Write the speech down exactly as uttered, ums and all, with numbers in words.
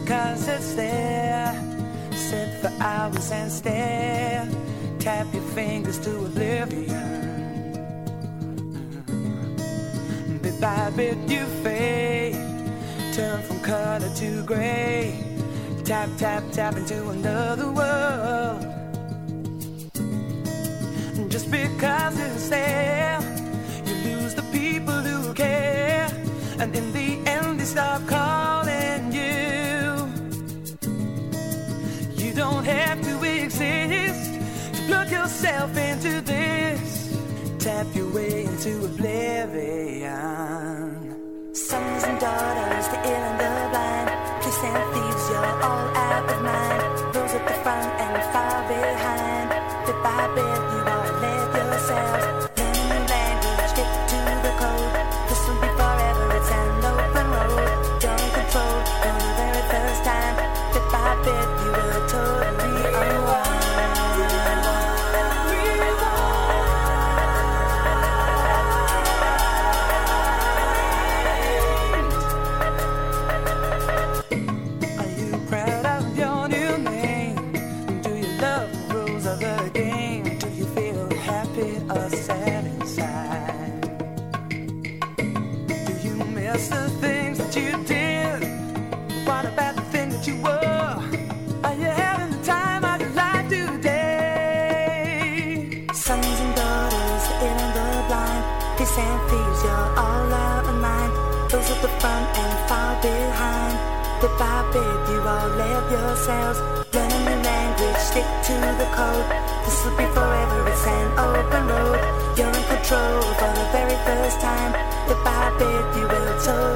because it's there. Sit for hours and stare. Tap your fingers to oblivion. Bit by bit you fade. Turn from color to gray. Tap, tap, tap into another world. Just because it's there, you lose the people who care. And in the end they stop calling you. You don't have to exist to plug yourself into this. Tap your way into oblivion. Sons and daughters, the ill and the blind, priests and thieves, you're all out of mind. Those at the front and far behind. Bit by bit, you all let yourselves learn a new language, stick to the code. This will be forever, it's an open road. You're in control for the very first time. Bit by bit, you will totally unwind. And thieves, you're all out of mind. Those at the front and far behind. Bit by bit, you all live yourselves. Learn a new language, stick to the code. This will be forever, it's an open road. You're in control for the very first time. Bit by bit, you will totally